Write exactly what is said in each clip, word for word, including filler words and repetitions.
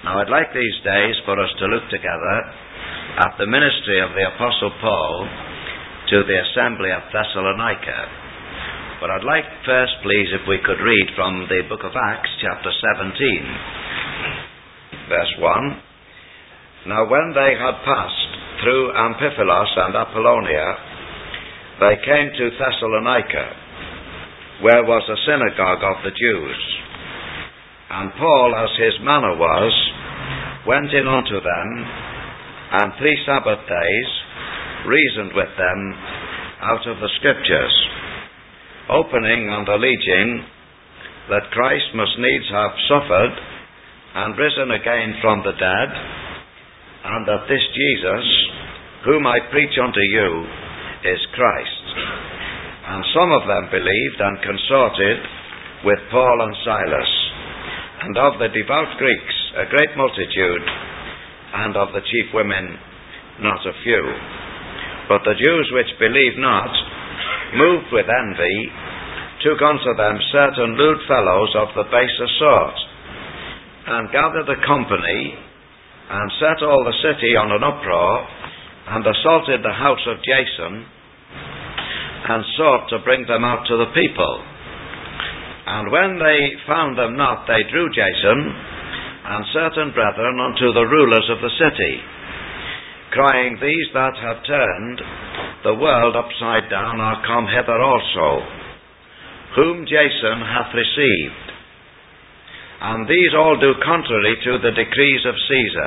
Now I'd like these days for us to look together at the ministry of the Apostle Paul to the assembly of Thessalonica. But I'd like first, please, if we could read from the book of Acts, chapter seventeen, verse one. Now when they had passed through Amphipolis and Apollonia, they came to Thessalonica, where was a synagogue of the Jews. And Paul, as his manner was, went in unto them, and three Sabbath days reasoned with them out of the Scriptures, opening and alleging that Christ must needs have suffered and risen again from the dead, and that this Jesus, whom I preach unto you, is Christ. And some of them believed and consorted with Paul and Silas, and of the devout Greeks a great multitude, and of the chief women not a few. But the Jews which believed not, moved with envy, took unto them certain lewd fellows of the baser sort, and gathered a company, and set all the city on an uproar, and assaulted the house of Jason, and sought to bring them out to the people. And when they found them not, they drew Jason and certain brethren unto the rulers of the city, crying, These that have turned the world upside down are come hither also, whom Jason hath received. And these all do contrary to the decrees of Caesar,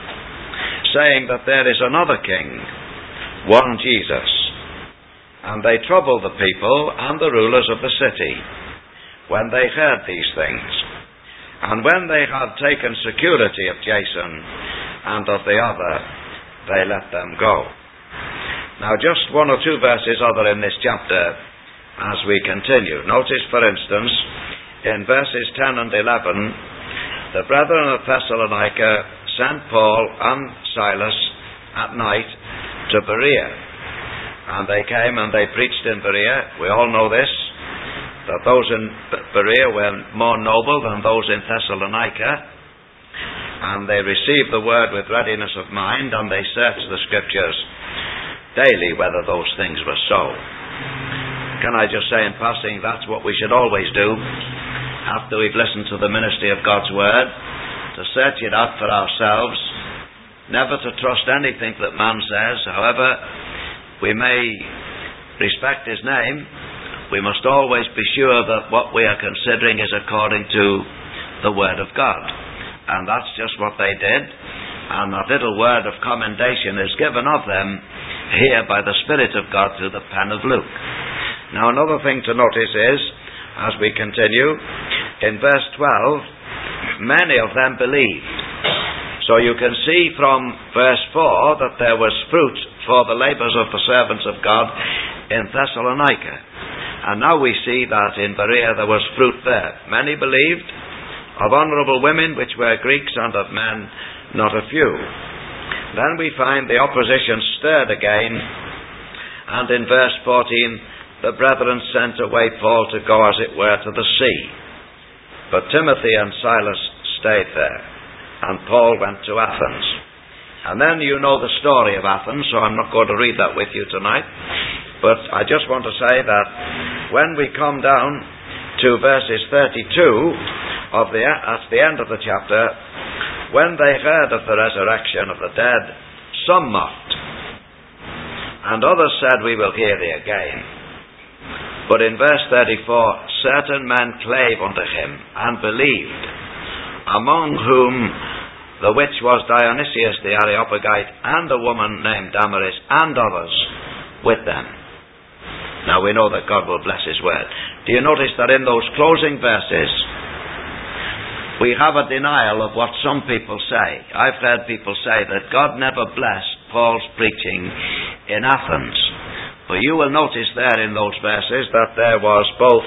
saying that there is another king, one Jesus. And they troubled the people and the rulers of the city when they heard these things. And when they had taken security of Jason and of the other, they let them go. Now just one or two verses other in this chapter as we continue. Notice, for instance, in verses ten and eleven, the brethren of Thessalonica sent Paul and Silas at night to Berea. And they came and they preached in Berea. We all know this, that those in Berea were more noble than those in Thessalonica, and they received the word with readiness of mind, and they searched the Scriptures daily whether those things were so. Can I just say in passing, that's what we should always do after we've listened to the ministry of God's word, to search it out for ourselves, never to trust anything that man says. However we may respect his name, we must always be sure that what we are considering is according to the Word of God. And that's just what they did. And that little word of commendation is given of them here by the Spirit of God through the pen of Luke. Now another thing to notice is, as we continue, in verse twelve, many of them believed. So you can see from verse four that there was fruit for the labours of the servants of God in Thessalonica. And now we see that in Berea there was fruit there. Many believed, of honourable women which were Greeks, and of men not a few. Then we find the opposition stirred again, and in verse fourteen, the brethren sent away Paul to go, as it were, to the sea. But Timothy and Silas stayed there, and Paul went to Athens. And then you know the story of Athens, so I'm not going to read that with you tonight. But I just want to say that when we come down to verses thirty-two of the at the end of the chapter, when they heard of the resurrection of the dead, some mocked, and others said, We will hear thee again. But in verse thirty-four, certain men clave unto him and believed, among whom the which was Dionysius the Areopagite, and a woman named Damaris, and others with them. Now we know that God will bless His word. Do you notice that in those closing verses we have a denial of what some people say? I've heard people say that God never blessed Paul's preaching in Athens. But you will notice there in those verses that there was both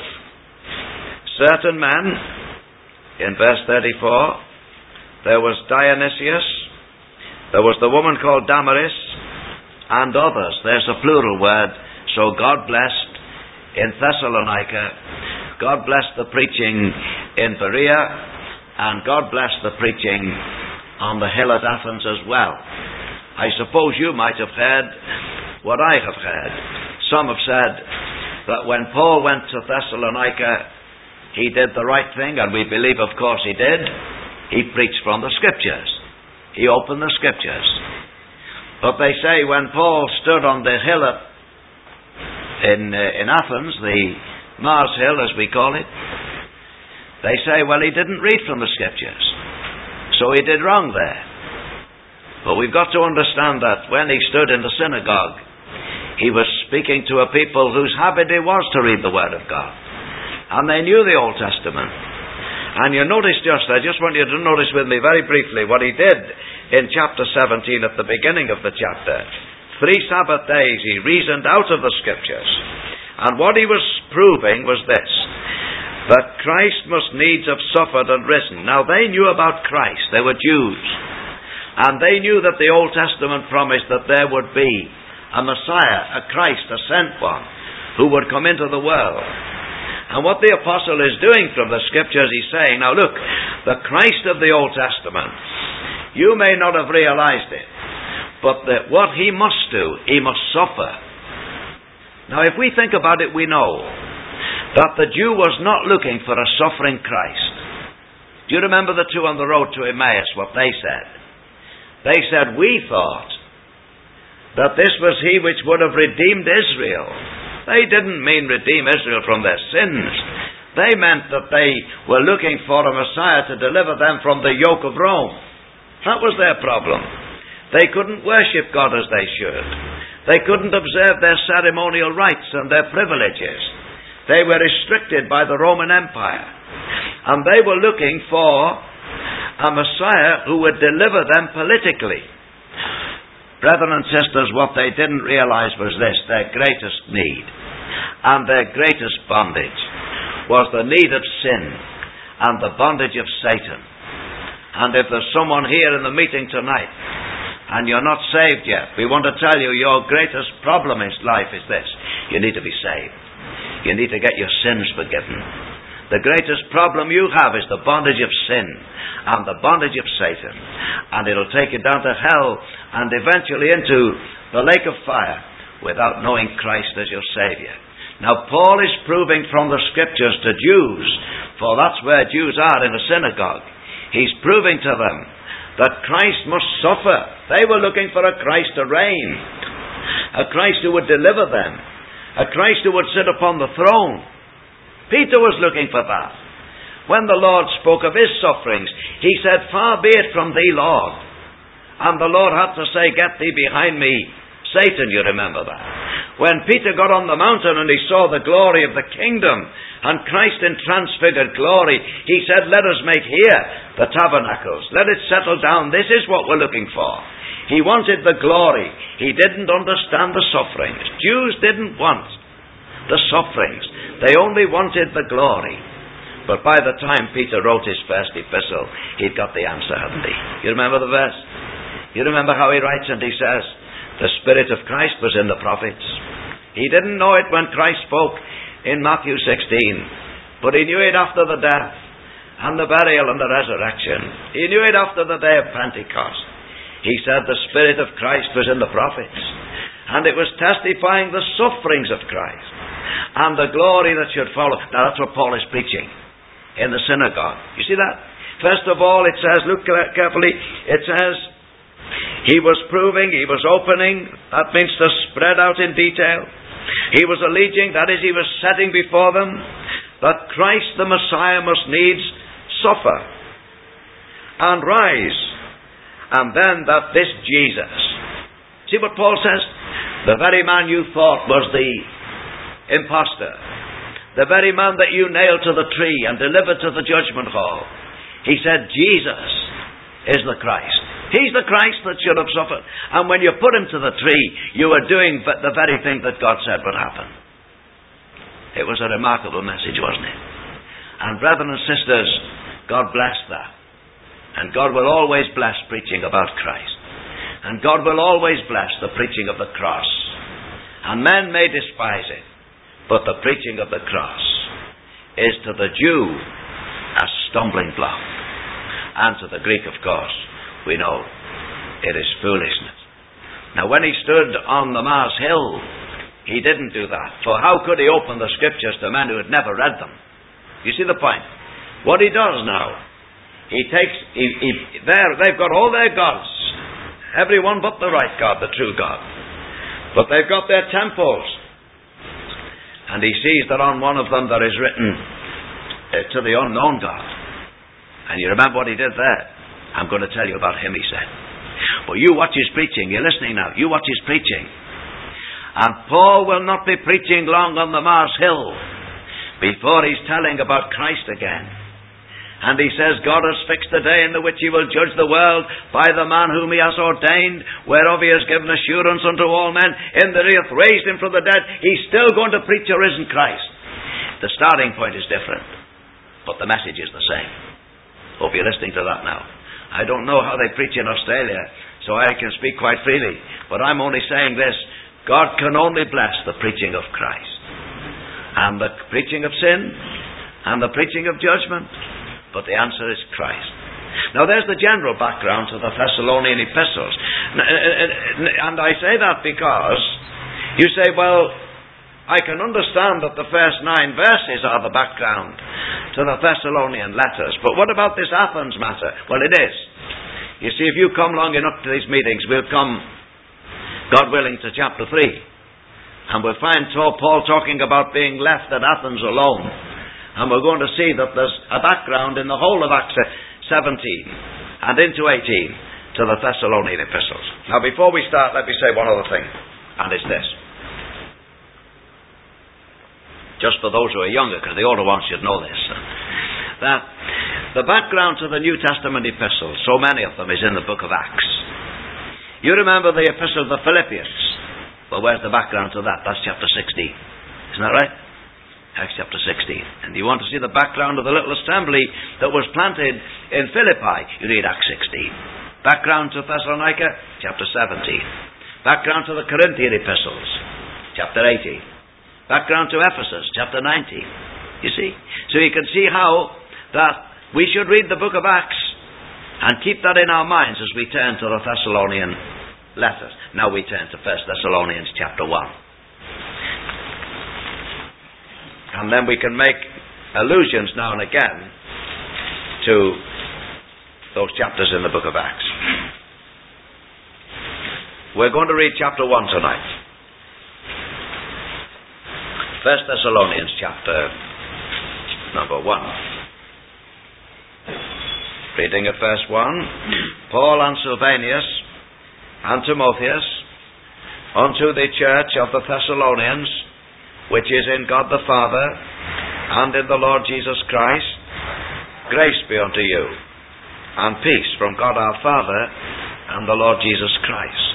certain men, in verse thirty-four, there was Dionysius, there was the woman called Damaris, and others. There's a plural word. So God blessed in Thessalonica, God. God bless the preaching in Berea, and God bless the preaching on the hill at Athens as well. I suppose you might have heard what I have heard. Some have said that when Paul went to Thessalonica, he did the right thing, and we believe, of course, he did. He preached from the Scriptures. He opened the Scriptures. But they say when Paul stood on the hill at, in, uh, in Athens, the Mars Hill as we call it, they say, well, he didn't read from the Scriptures. So he did wrong there. But we've got to understand that when he stood in the synagogue, he was speaking to a people whose habit it was to read the Word of God. And they knew the Old Testament. And you notice just, I just want you to notice with me very briefly what he did in chapter seventeen at the beginning of the chapter. Three Sabbath days he reasoned out of the Scriptures. And what he was proving was this, that Christ must needs have suffered and risen. Now they knew about Christ. They were Jews. And they knew that the Old Testament promised that there would be a Messiah, a Christ, a sent one, who would come into the world. And what the apostle is doing from the Scriptures, he's saying, now look, the Christ of the Old Testament, you may not have realized it, but that what he must do, he must suffer. Now if we think about it, we know that the Jew was not looking for a suffering Christ. Do you remember the two on the road to Emmaus, what they said? They said, we thought that this was he which would have redeemed Israel. They didn't mean redeem Israel from their sins. They meant that they were looking for a Messiah to deliver them from the yoke of Rome. That was their problem. They couldn't worship God as they should. They couldn't observe their ceremonial rites and their privileges. They were restricted by the Roman Empire. And they were looking for a Messiah who would deliver them politically. Brethren and sisters, what they didn't realize was this: their greatest need and their greatest bondage was the need of sin and the bondage of Satan. And if there's someone here in the meeting tonight and you're not saved yet, we want to tell you your greatest problem in life is this: you need to be saved. You need to get your sins forgiven. The greatest problem you have is the bondage of sin and the bondage of Satan. And it'll take you down to hell and eventually into the lake of fire without knowing Christ as your Savior. Now Paul is proving from the Scriptures to Jews, for that's where Jews are, in a synagogue. He's proving to them that Christ must suffer. They were looking for a Christ to reign, a Christ who would deliver them, a Christ who would sit upon the throne. Peter was looking for that. When the Lord spoke of his sufferings, he said, far be it from thee, Lord. And the Lord had to say, get thee behind me, Satan, you remember that. When Peter got on the mountain and he saw the glory of the kingdom and Christ in transfigured glory, he said, let us make here the tabernacles. Let it settle down. This is what we're looking for. He wanted the glory. He didn't understand the sufferings. Jews didn't want the sufferings. They only wanted the glory. But by the time Peter wrote his first epistle, he'd got the answer, hadn't he? You remember the verse? You remember how he writes, and he says, the Spirit of Christ was in the prophets. He didn't know it when Christ spoke in Matthew sixteen, but he knew it after the death and the burial and the resurrection. He knew it after the day of Pentecost. He said the Spirit of Christ was in the prophets, and it was testifying the sufferings of Christ and the glory that should follow. Now that's what Paul is preaching in the synagogue. You see that? First of all, it says, look carefully, it says, he was proving, he was opening, that means to spread out in detail. He was alleging, that is, he was setting before them, that Christ the Messiah must needs suffer and rise, and then that this Jesus, see what Paul says? The very man you thought was the impostor, the very man that you nailed to the tree and delivered to the judgment hall, he said Jesus is the Christ. He's the Christ that should have suffered. And when you put him to the tree, you were doing the very thing that God said would happen. It was a remarkable message, wasn't it? And brethren and sisters, God blessed that. And God will always bless preaching about Christ. And God will always bless the preaching of the cross. And men may despise it, but the preaching of the cross is to the Jew a stumbling block, and to the Greek, of course, we know it is foolishness. Now when he stood on the Mars Hill, he didn't do that. For how could he open the scriptures to men who had never read them? You see the point? What he does now, he takes, he, he, they've got all their gods, everyone but the right God, the true God. But they've got their temples. And he sees that on one of them there is written, uh, to the unknown God. And you remember what he did there? I'm going to tell you about him, he said. But you watch his preaching. You're listening now. You watch his preaching. And Paul will not be preaching long on the Mars Hill before he's telling about Christ again. And he says, God has fixed the day in the which he will judge the world by the man whom he has ordained, whereof he has given assurance unto all men, in that he hath raised him from the dead. He's still going to preach a risen Christ. The starting point is different, but the message is the same. Hope you're listening to that now. I don't know how they preach in Australia, so I can speak quite freely, but I'm only saying this: God can only bless the preaching of Christ, and the preaching of sin, and the preaching of judgment. But the answer is Christ. Now there's the general background to the Thessalonian epistles. And I say that because you say, well, I can understand that the first nine verses are the background to the Thessalonian letters. But what about this Athens matter? Well, it is. You see, if you come long enough to these meetings, we'll come, God willing, to chapter three. And we'll find Paul talking about being left at Athens alone. And we're going to see that there's a background in the whole of Acts seventeen and into eighteen to the Thessalonian epistles. Now before we start, let me say one other thing, and it's this. Just for those who are younger, because the older ones should know this. That the background to the New Testament epistles, so many of them, is in the book of Acts. You remember the epistle of the Philippians? Well, where's the background to that? That's chapter sixteen. Isn't that right? Acts chapter sixteen. And you want to see the background of the little assembly that was planted in Philippi, you read Acts sixteen. Background to Thessalonica, chapter seventeen. Background to the Corinthian epistles, chapter eighteen. Background to Ephesus, chapter nineteen. You see? So you can see how that we should read the book of Acts and keep that in our minds as we turn to the Thessalonian letters. Now we turn to First Thessalonians chapter one. And then we can make allusions now and again to those chapters in the book of Acts. We're going to read chapter one tonight. First Thessalonians chapter number one. Reading at verse one. Paul and Silvanus and Timotheus unto the church of the Thessalonians, which is in God the Father, and in the Lord Jesus Christ, grace be unto you, and peace from God our Father, and the Lord Jesus Christ.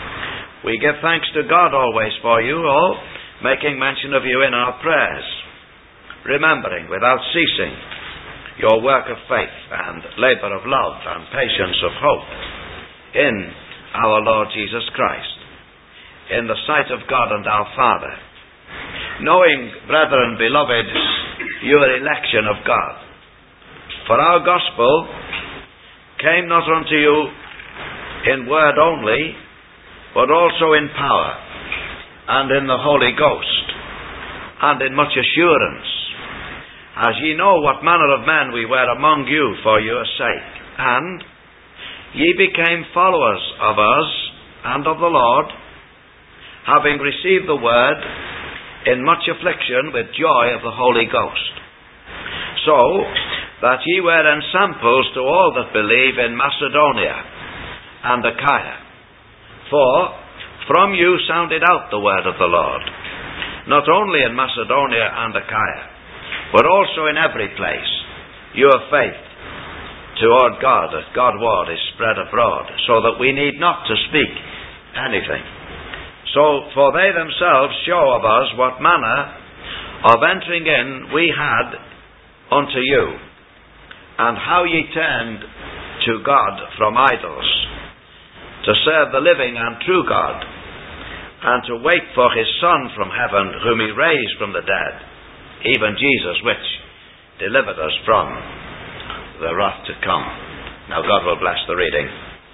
We give thanks to God always for you all, making mention of you in our prayers, remembering without ceasing your work of faith, and labour of love, and patience of hope, in our Lord Jesus Christ, in the sight of God and our Father, knowing, brethren beloved, your election of God. For our gospel came not unto you in word only, but also in power, and in the Holy Ghost, and in much assurance, as ye know what manner of men we were among you for your sake. And ye became followers of us and of the Lord, having received the word in much affliction with joy of the Holy Ghost, so that ye were ensamples to all that believe in Macedonia and Achaia. For from you sounded out the word of the Lord, not only in Macedonia and Achaia, but also in every place, your faith toward God, as Godward, is spread abroad, so that we need not to speak anything. So, for they themselves show of us what manner of entering in we had unto you, and how ye turned to God from idols, to serve the living and true God, and to wait for his Son from heaven, whom he raised from the dead, even Jesus, which delivered us from the wrath to come. Now God will bless the reading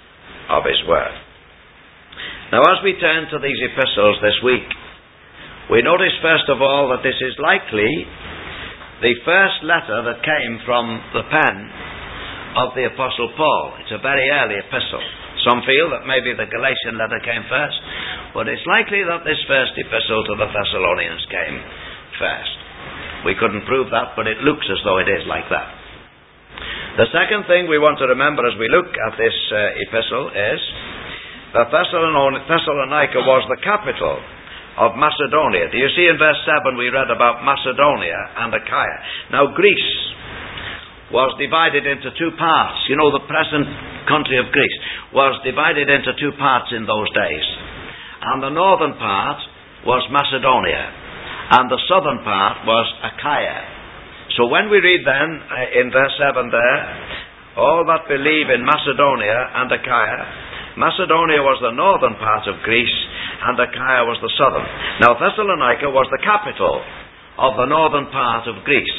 of his word. Now, as we turn to these epistles this week, we notice first of all that this is likely the first letter that came from the pen of the Apostle Paul. It's a very early epistle. Some feel that maybe the Galatian letter came first, but it's likely that this first epistle to the Thessalonians came first. We couldn't prove that, but it looks as though it is like that. The second thing we want to remember as we look at this uh, epistle is that Thessalonica was the capital of Macedonia. Do you see in verse seven we read about Macedonia and Achaia? Now Greece was divided into two parts. You know, the present country of Greece was divided into two parts in those days. And the northern part was Macedonia, and the southern part was Achaia. So when we read then, uh, in verse seven there, all that believe in Macedonia and Achaia, Macedonia was the northern part of Greece, and Achaia was the southern. Now Thessalonica was the capital of the northern part of Greece.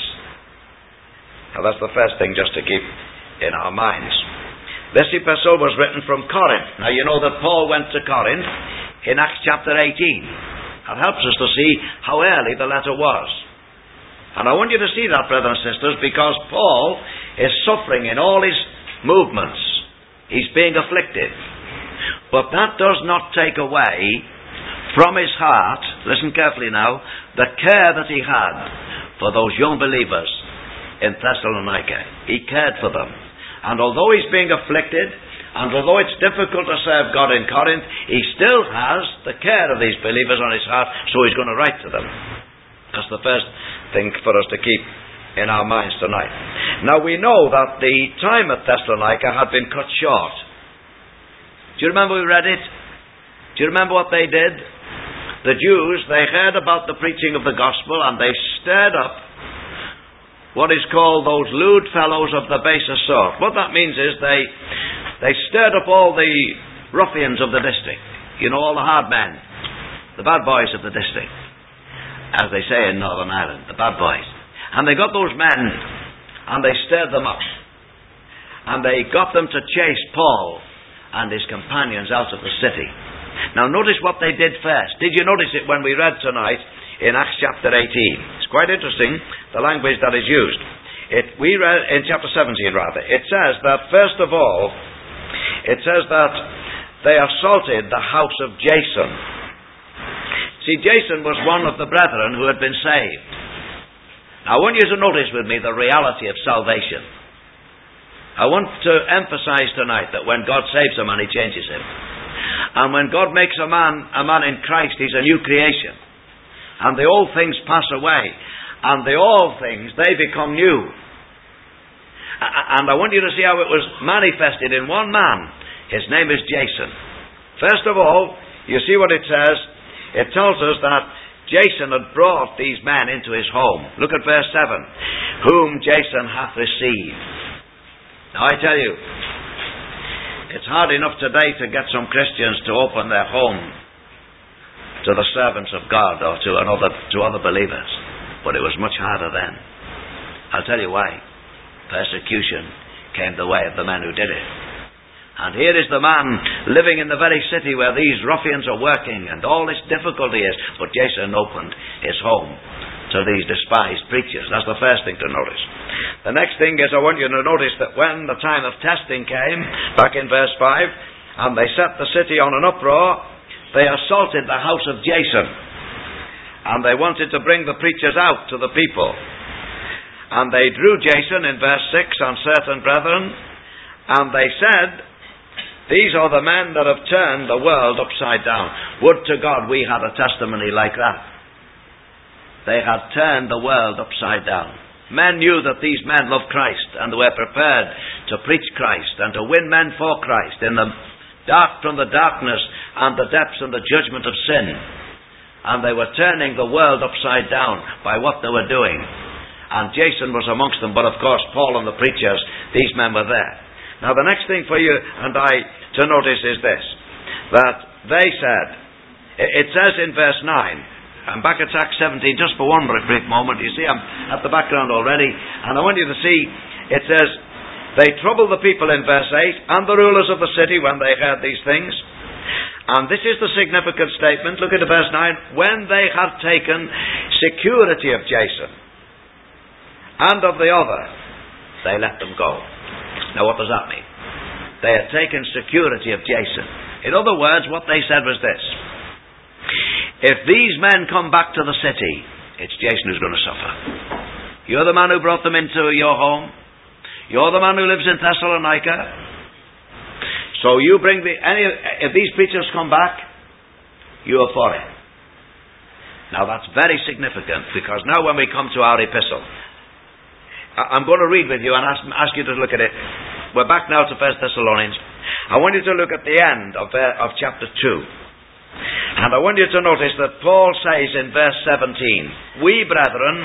Now that's the first thing just to keep in our minds. This epistle was written from Corinth. Now you know that Paul went to Corinth in Acts chapter eighteen. That helps us to see how early the letter was. And I want you to see that, brothers and sisters, because Paul is suffering in all his movements. He's being afflicted. But that does not take away from his heart, listen carefully now, the care that he had for those young believers in Thessalonica. He cared for them. And although he's being afflicted, and although it's difficult to serve God in Corinth, he still has the care of these believers on his heart, so he's going to write to them. That's the first thing for us to keep in our minds tonight. Now we know that the time at Thessalonica had been cut short. Do you remember we read it? Do you remember what they did? The Jews, they heard about the preaching of the gospel, and they stirred up what is called those lewd fellows of the baser sort. What that means is they they stirred up all the ruffians of the district. You know, all the hard men. The bad boys of the district. As they say in Northern Ireland, the bad boys. And they got those men, and they stirred them up. And they got them to chase Paul and his companions out of the city. Now notice what they did first. Did you notice it when we read tonight in Acts chapter eighteen? It's quite interesting, the language that is used. It, we read in chapter seventeen rather. It says that first of all, it says that they assaulted the house of Jason. See, Jason was one of the brethren who had been saved. Now I want you to notice with me the reality of salvation. I want to emphasize tonight that when God saves a man, he changes him. And when God makes a man a man in Christ, he's a new creation. And the old things pass away, and the old things, they become new. And I want you to see how it was manifested in one man. His name is Jason. First of all, you see what it says. It tells us that Jason had brought these men into his home. Look at verse seven. Whom Jason hath received. Now I tell you, it's hard enough today to get some Christians to open their home to the servants of God or to another to other believers. But it was much harder then. I'll tell you why. Persecution came the way of the men who did it. And here is the man living in the very city where these ruffians are working, and all this difficulty is. But Jason opened his home to these despised preachers. That's the first thing to notice. The next thing is, I want you to notice that when the time of testing came, back in verse five, and they set the city on an uproar, they assaulted the house of Jason. And they wanted to bring the preachers out to the people. And they drew Jason in verse six and certain brethren, and they said, these are the men that have turned the world upside down. Would to God we had a testimony like that. They had turned the world upside down. Men knew that these men loved Christ and were prepared to preach Christ and to win men for Christ in the dark from the darkness and the depths and the judgment of sin. And they were turning the world upside down by what they were doing. And Jason was amongst them, but of course Paul and the preachers, these men were there. Now the next thing for you and I to notice is this, that they said, it says in verse nine, I'm back at Acts seventeen just for one brief moment. You see, I'm at the background already, and I want you to see, it says, They troubled the people in verse eight and the rulers of the city when they heard these things. And this is the significant statement. Look at verse nine. When they had taken security of Jason and of the other, they let them go. Now what does that mean? They had taken security of Jason. In other words, what they said was this: if these men come back to the city, it's Jason who's going to suffer. You're the man who brought them into your home. You're the man who lives in Thessalonica. So you bring the, any, if these preachers come back, you are for it. Now that's very significant, because now when we come to our epistle, I'm going to read with you and ask, ask you to look at it. We're back now to First Thessalonians. I want you to look at the end of, uh, of chapter two. And I want you to notice that Paul says in verse seventeen, we, brethren,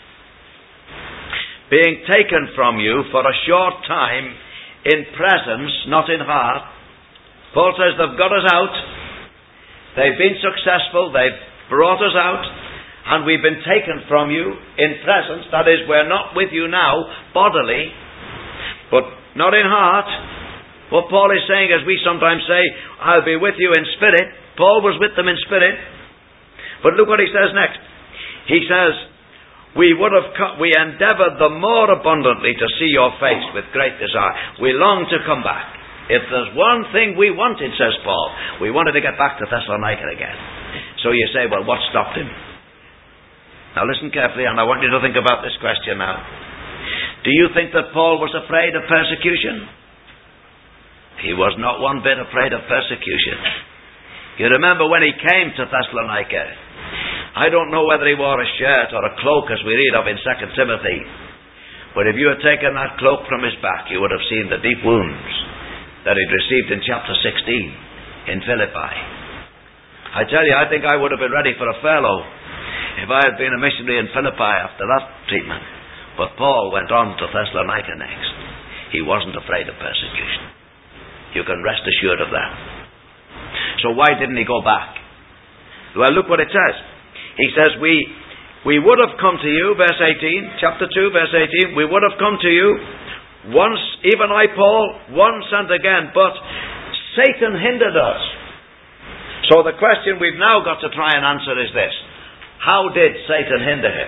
being taken from you for a short time in presence, not in heart. Paul says they've got us out. They've been successful. They've brought us out. And we've been taken from you in presence. That is, we're not with you now, bodily, but not in heart. What Paul is saying, as we sometimes say, I'll be with you in spirit. Paul was with them in spirit. But look what he says next. He says, we would have co- we endeavoured the more abundantly to see your face with great desire. We long to come back. If there's one thing we wanted, says Paul, we wanted to get back to Thessalonica again. So you say, well, what stopped him? Now listen carefully, and I want you to think about this question now. Do you think that Paul was afraid of persecution? He was not one bit afraid of persecution. You remember when he came to Thessalonica, I don't know whether he wore a shirt or a cloak, as we read of in Second Timothy. But if you had taken that cloak from his back, you would have seen the deep wounds that he'd received in chapter sixteen in Philippi. I tell you, I think I would have been ready for a furlough if I had been a missionary in Philippi after that treatment. But Paul went on to Thessalonica next. He wasn't afraid of persecution. You can rest assured of that. So why didn't he go back? Well, look what it says. He says, we we would have come to you, verse eighteen, chapter two, verse eighteen, we would have come to you once, even I, Paul, once and again, but Satan hindered us. So the question we've now got to try and answer is this: how did Satan hinder him?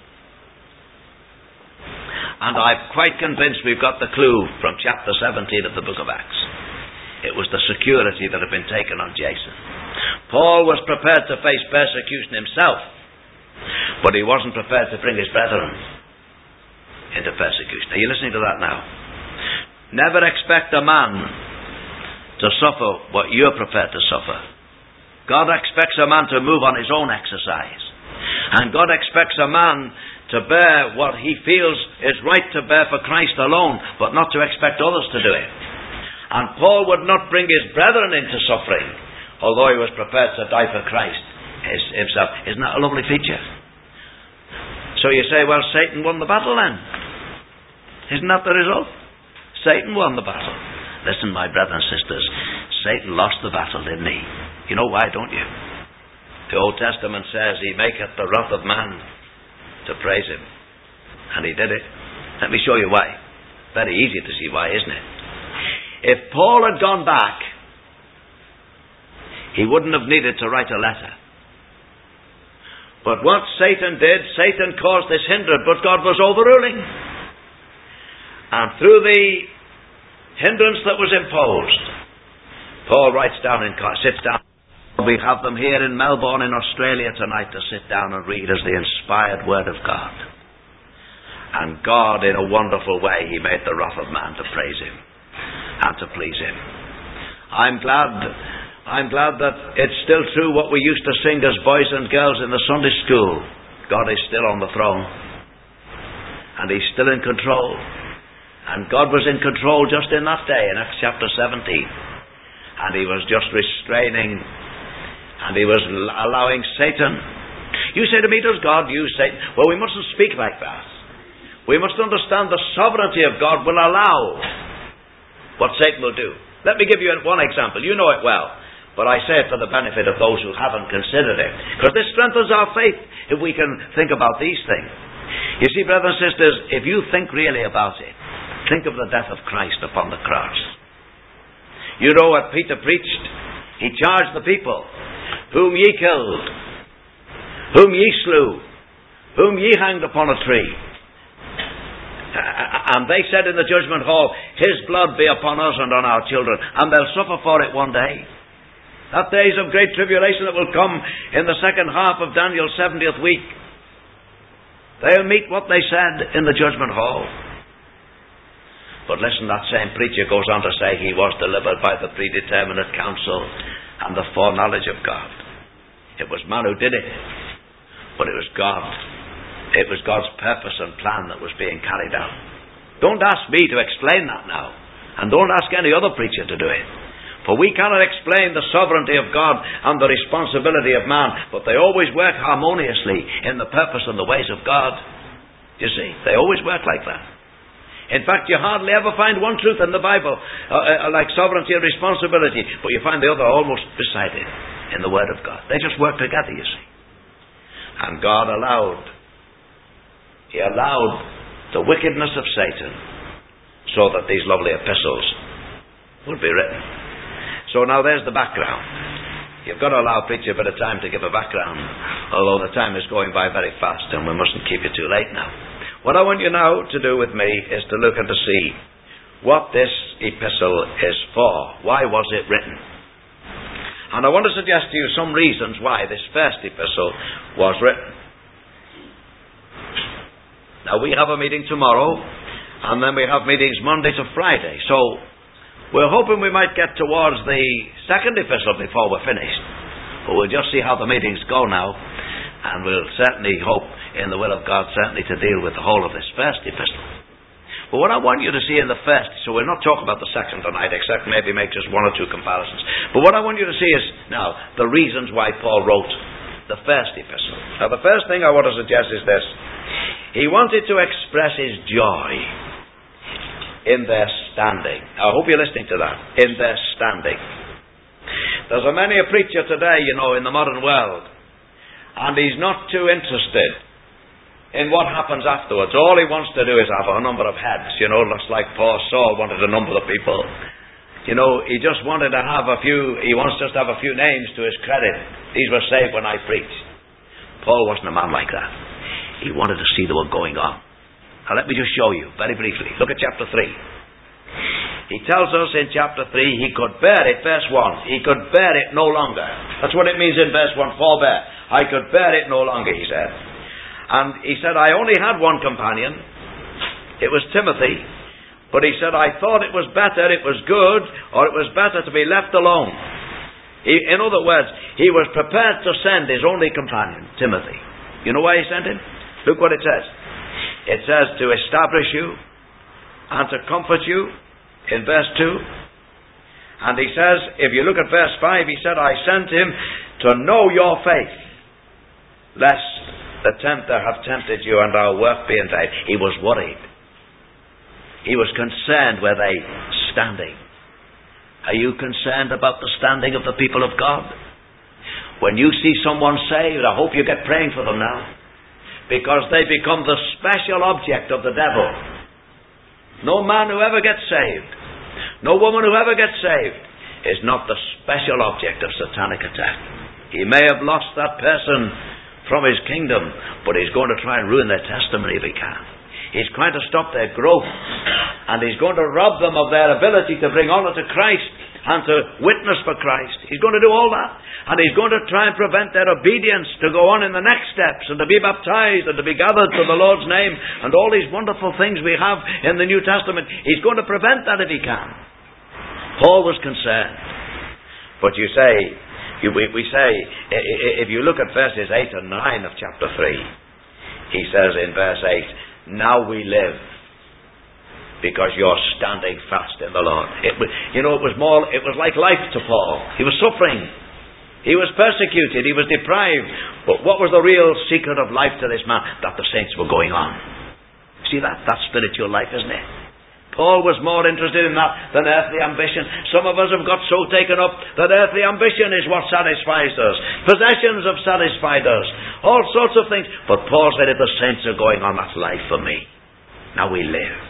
And I'm quite convinced we've got the clue from chapter seventeen of the book of Acts. It was the security that had been taken on Jason. Paul was prepared to face persecution himself, but he wasn't prepared to bring his brethren into persecution. Are you listening to that now? Never expect a man to suffer what you're prepared to suffer. God expects a man to move on his own exercise. And God expects a man to bear what he feels is right to bear for Christ alone, but not to expect others to do it. And Paul would not bring his brethren into suffering, although he was prepared to die for Christ himself. Isn't that a lovely feature? So you say, well, Satan won the battle then. Isn't that the result? Satan won the battle. Listen, my brothers and sisters, Satan lost the battle, didn't he? You know why, don't you? The Old Testament says, he maketh the wrath of man to praise him. And he did it. Let me show you why. Very easy to see why, isn't it? If Paul had gone back, he wouldn't have needed to write a letter. But what Satan did, Satan caused this hindrance, but God was overruling. And through the hindrance that was imposed, Paul writes down and sits down. We have them here in Melbourne in Australia tonight to sit down and read as the inspired word of God. And God, in a wonderful way, he made the wrath of man to praise him and to please him. I'm glad I'm glad that it's still true what we used to sing as boys and girls in the Sunday school. God is still on the throne. And he's still in control. And God was in control just in that day in Acts chapter seventeen. And he was just restraining, and he was allowing Satan. You say to me, does God use Satan? Well, we mustn't speak like that. We must understand the sovereignty of God will allow what Satan will do. Let me give you one example. You know it well, but I say it for the benefit of those who haven't considered it, because this strengthens our faith if we can think about these things. You see, brothers and sisters, if you think really about it, Think of the death of Christ upon the cross. You know what Peter preached? He charged the people, whom ye killed, whom ye slew, whom ye hanged upon a tree. And they said in the judgment hall, his blood be upon us and on our children, and they'll suffer for it one day. That days of great tribulation that will come in the second half of Daniel's seventieth week, they'll meet what they said in the judgment hall. But listen, that same preacher goes on to say he was delivered by the predeterminate counsel and the foreknowledge of God. It was man who did it, but it was God. It was God's purpose and plan that was being carried out. Don't ask me to explain that now, and don't ask any other preacher to do it. For we cannot explain the sovereignty of God and the responsibility of man, but they always work harmoniously in the purpose and the ways of God. You see, they always work like that. In fact, you hardly ever find one truth in the Bible, uh, uh, like sovereignty and responsibility, but you find the other almost beside it in the Word of God. They just work together, you see. And God allowed, He allowed the wickedness of Satan so that these lovely epistles would be written. So now there's the background. You've got to allow a preacher a bit of time to give a background, although the time is going by very fast and we mustn't keep you too late now. What I want you now to do with me is to look and to see what this epistle is for. Why was it written? And I want to suggest to you some reasons why this first epistle was written. Now we have a meeting tomorrow, and then we have meetings Monday to Friday. So we're hoping we might get towards the second epistle before we're finished. But we'll just see how the meetings go now, and we'll certainly hope in the will of God certainly to deal with the whole of this first epistle. But what I want you to see in the first, so we're not talking about the second tonight, except maybe make just one or two comparisons. But what I want you to see is now the reasons why Paul wrote the first epistle. Now the first thing I want to suggest is this. He wanted to express his joy in their standing. I hope you're listening to that. In their standing. There's a many a preacher today, you know, in the modern world, and he's not too interested in what happens afterwards. All he wants to do is have a number of heads, you know, just like Paul Saul wanted a number of people. You know, he just wanted to have a few, he wants just to have a few names to his credit. These were saved when I preached. Paul wasn't a man like that. He wanted to see they were going on. Now let me just show you, very briefly. Look at chapter three. He tells us in chapter three, he could bear it, verse one. He could bear it no longer. That's what it means in verse one, forbear. I could bear it no longer, he said. And he said, I only had one companion. It was Timothy. But he said, I thought it was better, it was good, or it was better to be left alone. He, in other words, he was prepared to send his only companion, Timothy. You know why he sent him? Look what it says. It says to establish you and to comfort you in verse two. And he says, if you look at verse five, he said, I sent him to know your faith, lest the tempter have tempted you and our work be in vain. He was worried. He was concerned, were they standing? Are you concerned about the standing of the people of God? When you see someone saved, I hope you get praying for them now, because they become the special object of the devil. No man who ever gets saved, no woman who ever gets saved, is not the special object of satanic attack. He may have lost that person from his kingdom, but he's going to try and ruin their testimony if he can. He's trying to stop their growth, and he's going to rob them of their ability to bring honor to Christ and to witness for Christ. He's going to do all that, and he's going to try and prevent their obedience to go on in the next steps and to be baptized and to be gathered to the Lord's name and all these wonderful things we have in the New Testament. He's going to prevent that if he can. Paul was concerned. But you say, We, we say, if you look at verses eight and nine of chapter three, he says in verse eight, now we live because you're standing fast in the Lord. It, you know, it was more, it was like life to Paul. He was suffering. He was persecuted. He was deprived. But what was the real secret of life to this man? That the saints were going on. See that? That's spiritual life, isn't it? Paul was more interested in that than earthly ambition. Some of us have got so taken up that earthly ambition is what satisfies us. Possessions have satisfied us. All sorts of things. But Paul said, if the saints are going on, that's life for me. Now we live.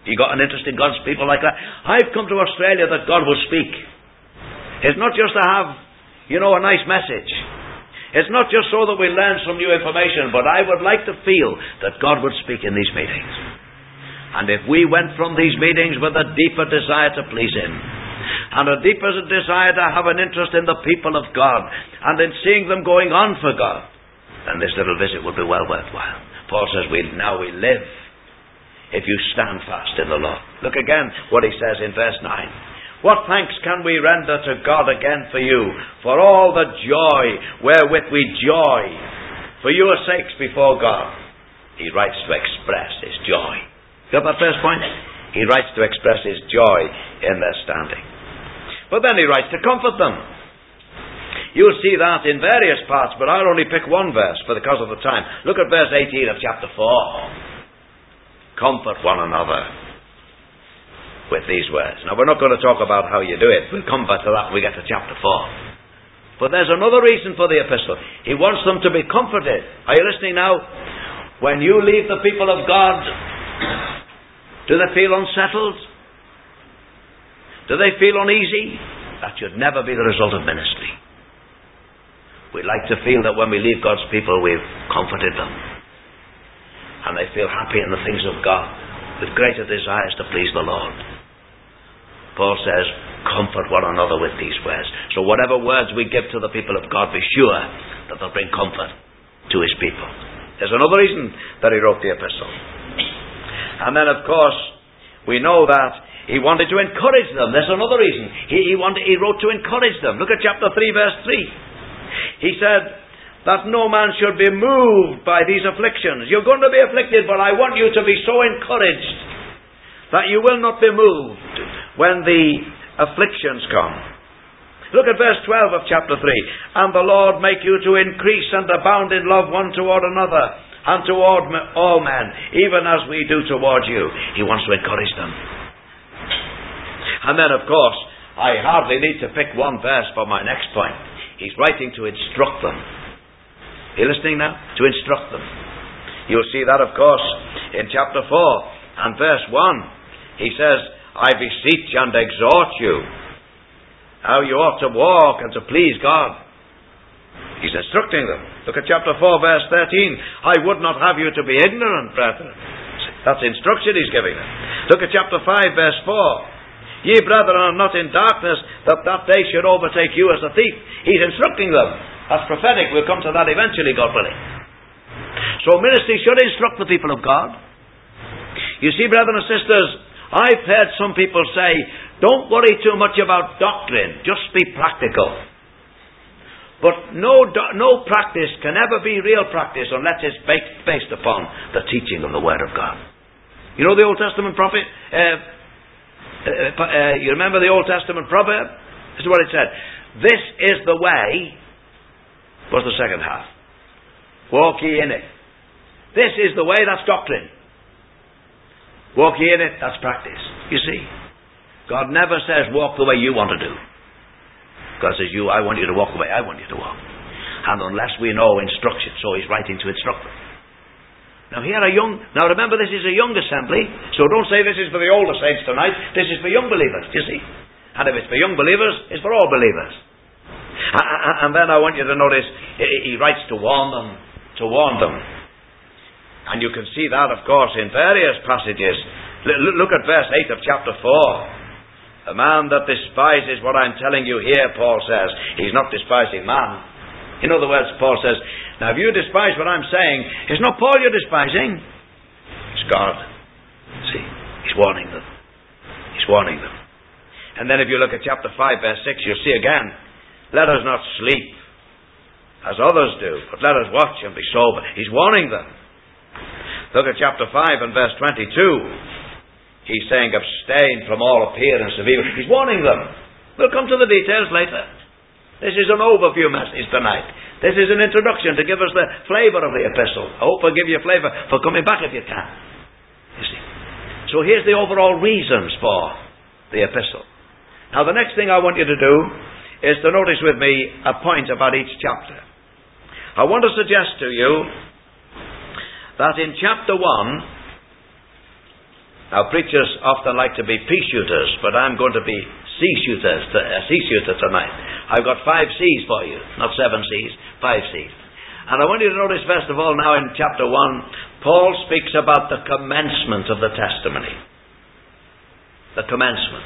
You got an interest in God's people like that? I've come to Australia that God will speak. It's not just to have, you know, a nice message. It's not just so that we learn some new information, but I would like to feel that God would speak in these meetings. And if we went from these meetings with a deeper desire to please Him, and a deeper desire to have an interest in the people of God, and in seeing them going on for God, then this little visit would be well worthwhile. Paul says, we now we live if you stand fast in the Lord. Look again what he says in verse nine. What thanks can we render to God again for you, for all the joy wherewith we joy for your sakes before God? He writes to express his joy. Got that first point? He writes to express his joy in their standing. But then he writes to comfort them. You'll see that in various parts, but I'll only pick one verse for because of the time. Look at verse eighteen of chapter four. Comfort one another with these words. Now, we're not going to talk about how you do it. We'll come back to that when we get to chapter four. But there's another reason for the epistle. He wants them to be comforted. Are you listening now? When you leave the people of God, do they feel unsettled? Do they feel uneasy? That should never be the result of ministry. We like to feel that when we leave God's people, we've comforted them. And they feel happy in the things of God, with greater desires to please the Lord. Paul says, comfort one another with these words. So whatever words we give to the people of God, be sure that they'll bring comfort to his people. There's another reason that he wrote the epistle. And then, of course, we know that he wanted to encourage them. There's another reason. He, he, wanted, he wrote to encourage them. Look at chapter three, verse three. He said that no man should be moved by these afflictions. You're going to be afflicted, but I want you to be so encouraged that you will not be moved when the afflictions come. Look at verse twelve of chapter three. And the Lord make you to increase and abound in love one toward another, and toward all men, even as we do toward you. He wants to encourage them. And then, of course, I hardly need to pick one verse for my next point. He's writing to instruct them. Are you listening now? To instruct them. You'll see that, of course, in chapter four and verse one. He says, I beseech and exhort you how you ought to walk and to please God. He's instructing them. Look at chapter four, verse thirteen. I would not have you to be ignorant, brethren. That's instruction he's giving them. Look at chapter five, verse four. Ye brethren are not in darkness, that that day should overtake you as a thief. He's instructing them. That's prophetic. We'll come to that eventually, God willing. So ministry should instruct the people of God. You see, brethren and sisters, I've heard some people say, don't worry too much about doctrine, just be practical. But no do- no practice can ever be real practice unless it's based, based upon the teaching of the Word of God. You know the Old Testament prophet? Uh, uh, uh, you remember the Old Testament proverb? This is what it said. This is the way. What's the second half? Walk ye in it. This is the way, that's doctrine. Walk ye in it, that's practice. You see? God never says walk the way you want to do. God says, you, I want you to walk the way I want you to walk. And unless we know instruction, so he's writing to instruct them. Now here are young, now remember this is a young assembly, so don't say this is for the older saints tonight, this is for young believers, you see. And if it's for young believers, it's for all believers. And then I want you to notice, he writes to warn them, to warn them. And you can see that, of course, in various passages. Look at verse eight of chapter four. A man that despises what I'm telling you here, Paul says, he's not despising man. In other words, Paul says, now if you despise what I'm saying, it's not Paul you're despising, it's God. See, he's warning them. He's warning them. And then if you look at chapter five, verse six, you'll see again, let us not sleep as others do, but let us watch and be sober. He's warning them. Look at chapter five and verse twenty-two. He's saying, abstain from all appearance of evil. He's warning them. We'll come to the details later. This is an overview message tonight. This is an introduction to give us the flavour of the epistle. I hope I'll give you a flavour for coming back if you can. You see. So here's the overall reasons for the epistle. Now the next thing I want you to do is to notice with me a point about each chapter. I want to suggest to you that in chapter one, Now, preachers often like to be pea shooters, but I'm going to be sea shooters, a sea shooter tonight. I've got five C's for you, not seven C's, five C's. And I want you to notice, first of all, now in chapter one, Paul speaks about the commencement of the testimony. The commencement.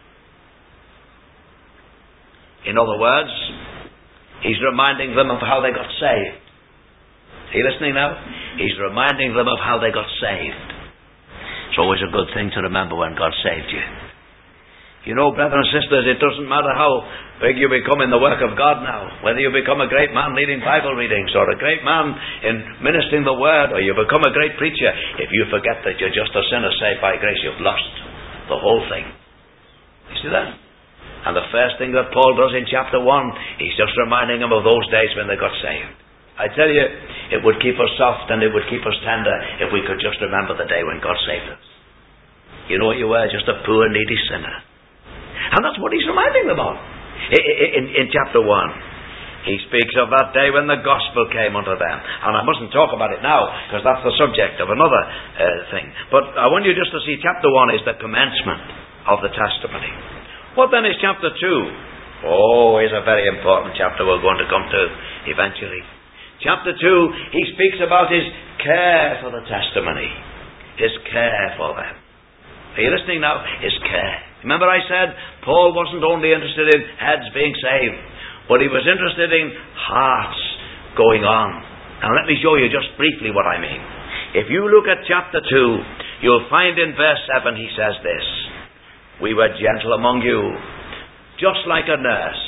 In other words, he's reminding them of how they got saved. Are you listening now? He's reminding them of how they got saved. It's always a good thing to remember when God saved you. You know, brothers and sisters, it doesn't matter how big you become in the work of God now, whether you become a great man leading Bible readings, or a great man in ministering the Word, or you become a great preacher, if you forget that you're just a sinner saved by grace, you've lost the whole thing. You see that? And the first thing that Paul does in chapter one, he's just reminding them of those days when they got saved. I tell you, it would keep us soft and it would keep us tender if we could just remember the day when God saved us. You know what you were? Just a poor, needy sinner. And that's what he's reminding them of. In, in, in chapter one, he speaks of that day when the gospel came unto them. And I mustn't talk about it now, because that's the subject of another uh, thing. But I want you just to see chapter one is the commencement of the testimony. What then is chapter two? Oh, it's a very important chapter we're going to come to eventually. Chapter two, he speaks about his care for the testimony. His care for them. Are you listening now? His care. Remember I said Paul wasn't only interested in heads being saved, but he was interested in hearts going on. Now let me show you just briefly what I mean. If you look at chapter two, you'll find in verse seven he says this: we were gentle among you, just like a nurse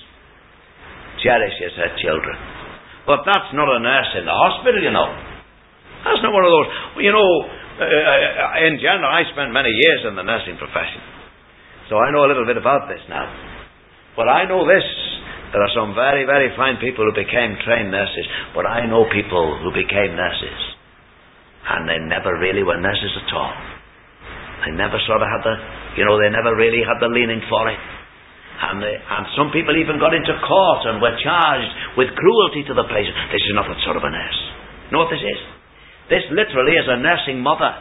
cherishes her children. But that's not a nurse in the hospital, you know. That's not one of those. You know, uh, in general, I spent many years in the nursing profession, so I know a little bit about this now. But I know this: there are some very, very fine people who became trained nurses, but I know people who became nurses, and they never really were nurses at all. They never sort of had the, you know, they never really had the leaning for it. And, they, and some people even got into court and were charged with cruelty to the patient. This is not that sort of a nurse. You know what this is? This literally is a nursing mother.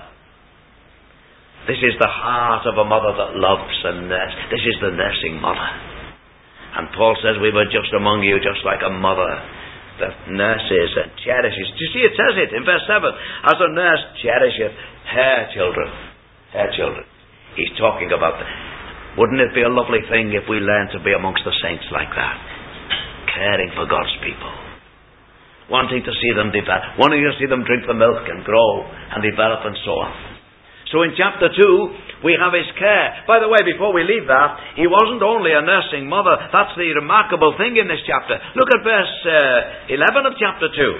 This is the heart of a mother that loves a nurse. This is the nursing mother. And Paul says we were just among you, just like a mother that nurses and cherishes. Do you see, it says it in verse seven. As a nurse cherisheth her children. Her children. He's talking about the... Wouldn't it be a lovely thing if we learned to be amongst the saints like that? Caring for God's people. Wanting to see them develop. Wanting to see them drink the milk and grow and develop and so on. So in chapter two, we have his care. By the way, before we leave that, he wasn't only a nursing mother. That's the remarkable thing in this chapter. Look at verse uh, eleven of chapter two.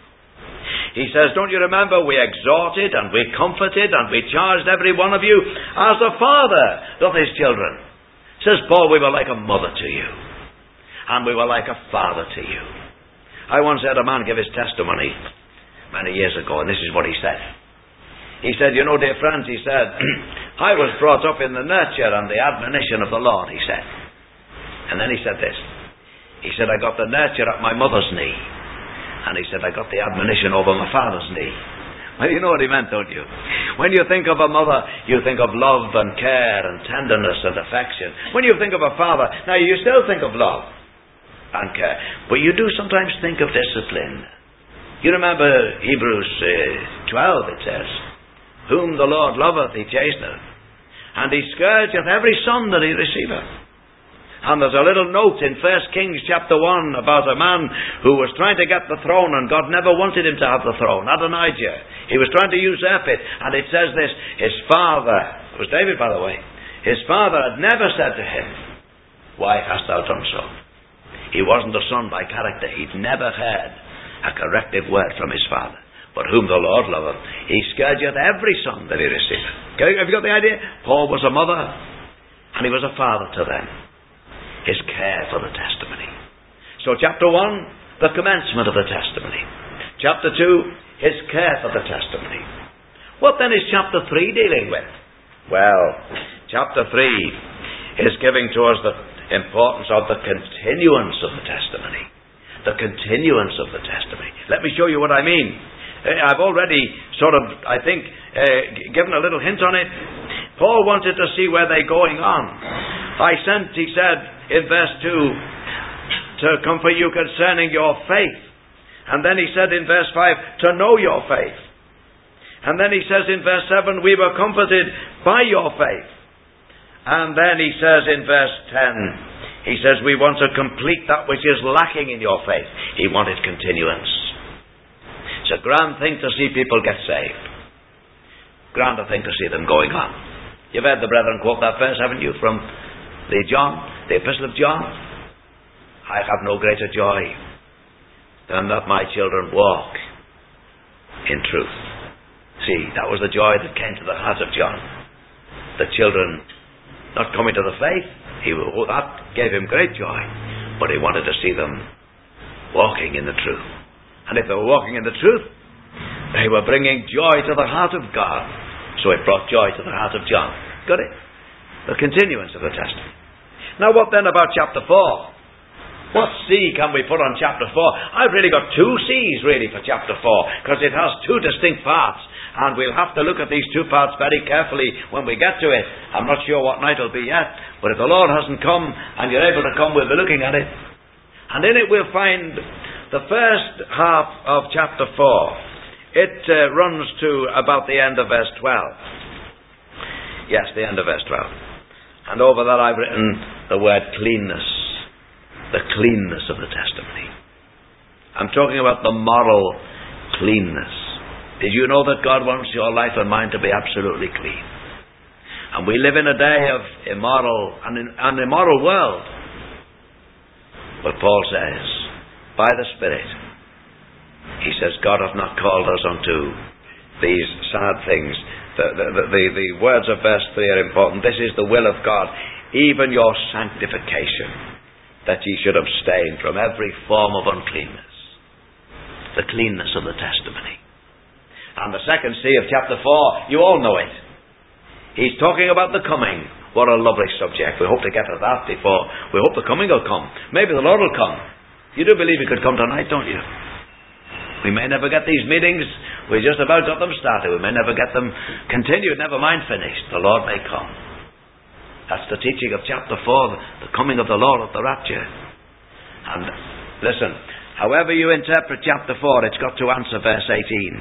He says, don't you remember, we exhorted and we comforted and we charged every one of you as a father doth his children. Says Paul, we were like a mother to you. And we were like a father to you. I once had a man give his testimony many years ago, and this is what he said. He said, you know, dear friends, he said, I was brought up in the nurture and the admonition of the Lord, he said. And then he said this. He said, I got the nurture at my mother's knee. And he said, I got the admonition over my father's knee. Well, you know what he meant, don't you? When you think of a mother, you think of love and care and tenderness and affection. When you think of a father, now you still think of love and care, but you do sometimes think of discipline. You remember Hebrews uh, twelve, it says, whom the Lord loveth, he chasteneth, and he scourgeth every son that he receiveth. And there's a little note in First Kings chapter one about a man who was trying to get the throne, and God never wanted him to have the throne. Adonijah. He was trying to usurp it. And it says this, his father, it was David by the way, his father had never said to him, why hast thou done so? He wasn't a son by character. He'd never heard a corrective word from his father. But whom the Lord loveth, he scourgeth every son that he receiveth. Okay, have you got the idea? Paul was a mother, and he was a father to them. His care for the testimony. So chapter one, the commencement of the testimony. Chapter two, his care for the testimony. What then is chapter three dealing with? Well, chapter three is giving to us the importance of the continuance of the testimony. The continuance of the testimony. Let me show you what I mean. I've already sort of, I think, uh, given a little hint on it. Paul wanted to see where they're going on. I sent, he said in verse two, to comfort you concerning your faith. And then he said in verse five, to know your faith. And then he says in verse seven, we were comforted by your faith. And then he says in verse ten, he says, we want to complete that which is lacking in your faith. He wanted continuance. It's a grand thing to see people get saved. Grander thing to see them going on. You've heard the brethren quote that verse, haven't you, from the John, the Epistle of John? I have no greater joy than that my children walk in truth. See, that was the joy that came to the heart of John. The children not coming to the faith, he, that gave him great joy, but he wanted to see them walking in the truth. And if they were walking in the truth, they were bringing joy to the heart of God. So it brought joy to the heart of John. Got it? The continuance of the Testament. Now what then about chapter four? What C can we put on chapter four? I've really got two C's really for chapter four, because it has two distinct parts. And we'll have to look at these two parts very carefully when we get to it. I'm not sure what night it'll be yet, but if the Lord hasn't come and you're able to come, we'll be looking at it. And in it we'll find the first half of chapter four. It uh, runs to about the end of verse twelve. Yes, the end of verse twelve. And over that I've written the word cleanness. The cleanness of the testimony. I'm talking about the moral cleanness. Did you know that God wants your life and mine to be absolutely clean? And we live in a day of immoral, an, an immoral world. But Paul says, by the Spirit, he says, God hath not called us unto these sad things. The, the, the, the, the words of verse three are important. This is the will of God, even your sanctification, that ye should abstain from every form of uncleanness. The cleanness of the testimony. And the second C of chapter four, you all know it. He's talking about the coming. What a lovely subject. We hope to get to that before. We hope the coming will come. Maybe the Lord will come. You do believe he could come tonight, don't you? We may never get these meetings. We just about got them started. We may never get them continued, never mind finished. The Lord may come. That's the teaching of chapter four, the coming of the Lord at the rapture. And listen, however you interpret chapter four, it's got to answer verse eighteen.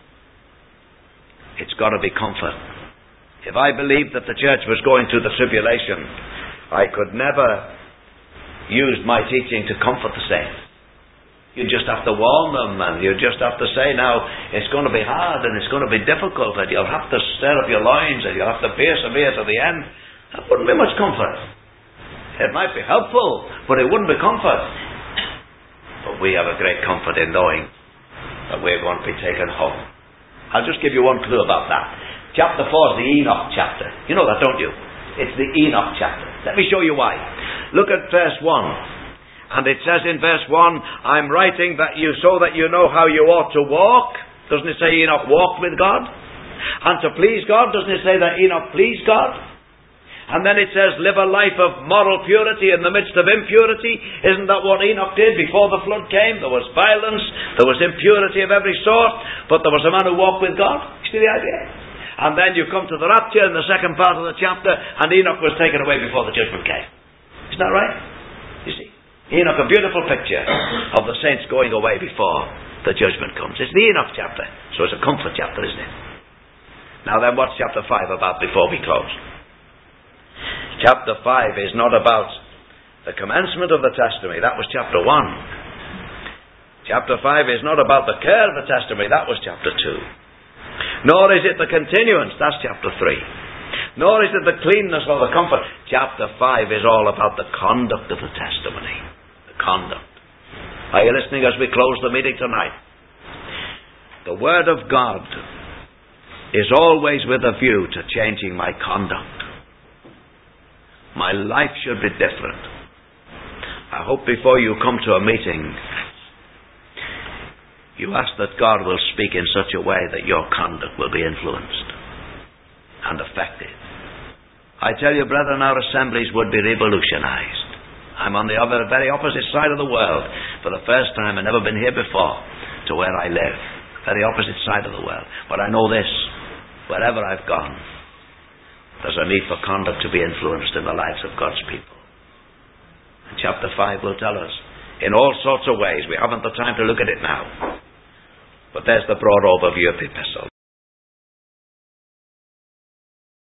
It's got to be comfort. If I believed that the church was going through the tribulation, I could never use my teaching to comfort the saints. You just have to warn them, and you just have to say, now, it's going to be hard, and it's going to be difficult, and you'll have to stir up your loins, and you'll have to persevere to the end. That wouldn't be much comfort. It might be helpful, but it wouldn't be comfort. But we have a great comfort in knowing that we're going to be taken home. I'll just give you one clue about that. Chapter four is the Enoch chapter. You know that, don't you? It's the Enoch chapter. Let me show you why. Look at verse one. And it says in verse one, I'm writing that you so that you know how you ought to walk. Doesn't it say Enoch walked with God? And to please God, doesn't it say that Enoch pleased God? And then it says, live a life of moral purity in the midst of impurity. Isn't that what Enoch did before the flood came? There was violence, there was impurity of every sort, but there was a man who walked with God. You see the idea? And then you come to the rapture in the second part of the chapter, and Enoch was taken away before the judgment came. Isn't that right? You see, Enoch, a beautiful picture of the saints going away before the judgment comes. It's the Enoch chapter, so it's a comfort chapter, isn't it? Now then, what's chapter five about before we close? Chapter five is not about the commencement of the testimony. That was chapter one. Chapter five is not about the care of the testimony. That was chapter two. Nor is it the continuance. That's chapter three. Nor is it the cleanness or the comfort. Chapter five is all about the conduct of the testimony. The conduct. Are you listening as we close the meeting tonight? The Word of God is always with a view to changing my conduct. My life should be different. I hope before you come to a meeting, you ask that God will speak in such a way that your conduct will be influenced and affected. I tell you, brethren, our assemblies would be revolutionized. I'm on the other, very opposite side of the world for the first time. I've never been here before to where I live. very opposite side of the world. But I know this, wherever I've gone, there's a need for conduct to be influenced in the lives of God's people. And chapter five will tell us, in all sorts of ways. We haven't the time to look at it now. But there's the broad overview of the epistle.